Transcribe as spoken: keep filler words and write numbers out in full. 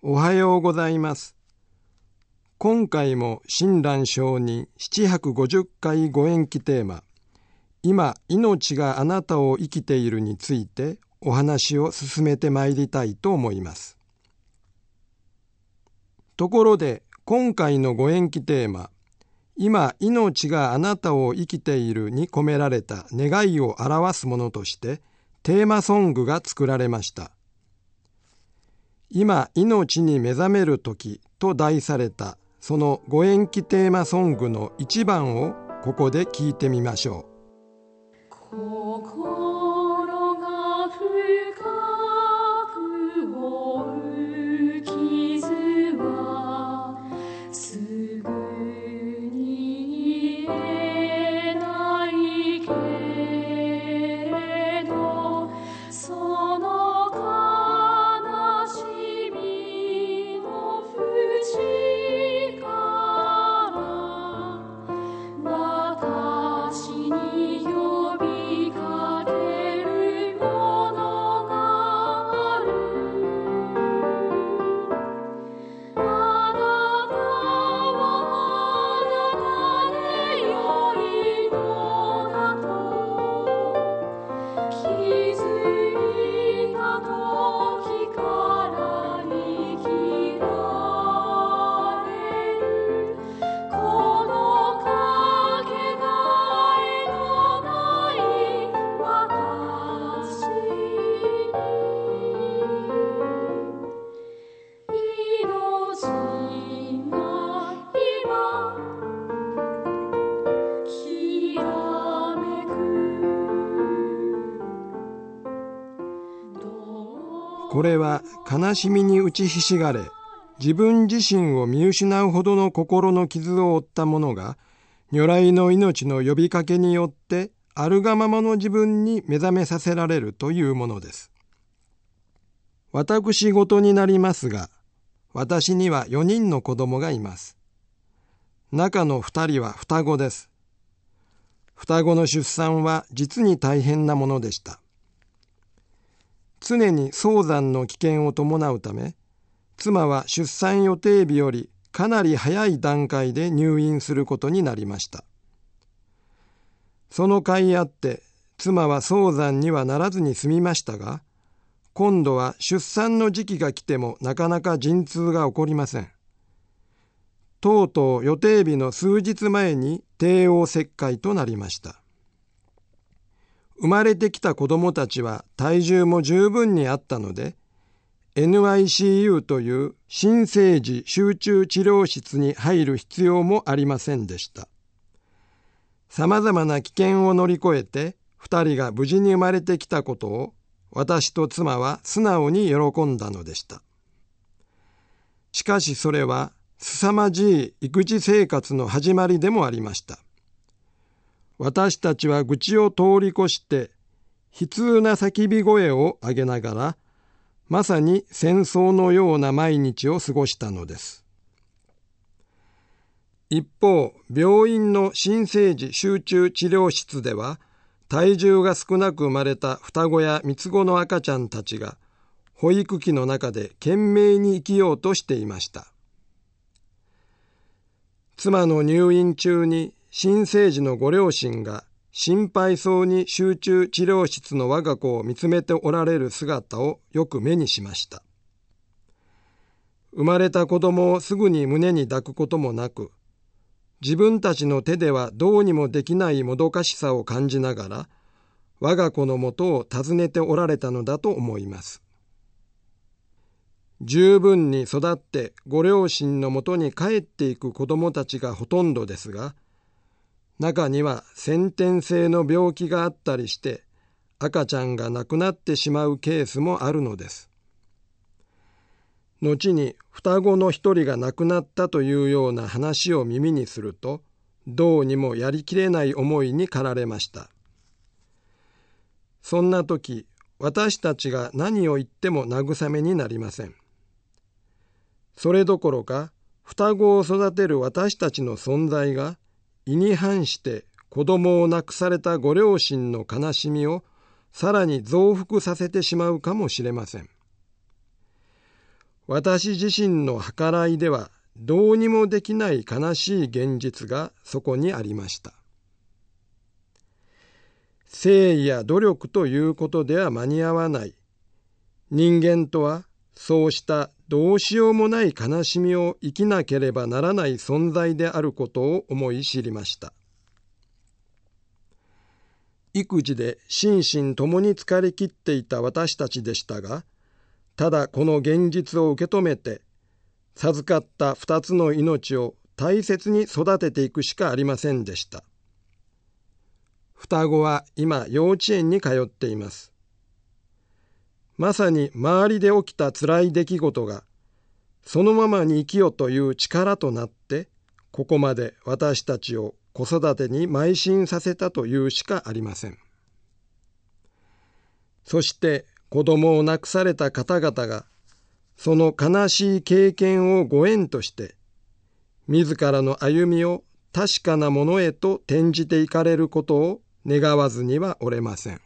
おはようございます。今回も親鸞上人ななひゃくごじゅっかいご縁起テーマ、今命があなたを生きているについてお話を進めてまいりたいと思います。ところで今回のご縁起テーマ、今命があなたを生きているに込められた願いを表すものとしてテーマソングが作られました。今命に目覚めるときと題されたそのご縁起テーマソングの一番をここで聞いてみましょう。 心が深く負う傷はすぐに癒えないけれど、その悲しみの淵から私に呼びかけるものがある。あなたはあなたで良いのだと気づいた時から生きられる。このかけがえのない私に命が今きらめく。 これは悲しみに打ちひしがれ、自分自身を見失うほどの心の傷を負った者が、如来の命の呼びかけによってあるがままの自分に目覚めさせられるというものです。私事になりますが、私にはよにんの子供がいます。中のふたりは双子です。双子の出産は実に大変なものでした。常に早産の危険を伴うため、妻は出産予定日よりかなり早い段階で入院することになりました。その甲斐あって妻は早産にはならずに済みましたが、今度は出産の時期が来てもなかなか陣痛が起こりません。とうとう予定日の数日前に帝王切開となりました。生まれてきた子供たちは体重も十分にあったので、エヌアイシーユー という新生児集中治療室に入る必要もありませんでした。さまざまな危険を乗り越えて二人が無事に生まれてきたことを私と妻は素直に喜んだのでした。しかしそれは凄まじい育児生活の始まりでもありました。私たちは愚痴を通り越して悲痛な叫び声を上げながら、まさに戦争のような毎日を過ごしたのです。一方、病院の新生児集中治療室では、体重が少なく生まれた双子や三つ子の赤ちゃんたちが、保育器の中で懸命に生きようとしていました。妻の入院中に新生児のご両親が心配そうに集中治療室の我が子を見つめておられる姿をよく目にしました。生まれた子供をすぐに胸に抱くこともなく、自分たちの手ではどうにもできないもどかしさを感じながら、我が子のもとを訪ねておられたのだと思います。十分に育ってご両親のもとに帰っていく子供たちがほとんどですが、中には先天性の病気があったりして赤ちゃんが亡くなってしまうケースもあるのです。後に双子の一人が亡くなったというような話を耳にすると、どうにもやりきれない思いに駆られました。そんな時、私たちが何を言っても慰めになりません。それどころか、双子を育てる私たちの存在が意に反して子供を亡くされたご両親の悲しみをさらに増幅させてしまうかもしれません。 私自身の計らいではどうにもできない悲しい現実がそこにありました。誠意や努力ということでは間に合わない。人間とはそうしたどうしようもない悲しみを生きなければならない存在であることを思い知りました。育児で心身ともに疲れ切っていた私たちでしたが、ただこの現実を受け止めて、授かった二つの命を大切に育てていくしかありませんでした。双子は今幼稚園に通っています。まさに周りで起きた辛い出来事がそのままに生きよという力となってここまで私たちを子育てに邁進させたというしかありません。そして子供を亡くされた方々がその悲しい経験をご縁として自らの歩みを確かなものへと転じていかれることを願わずにはおれません。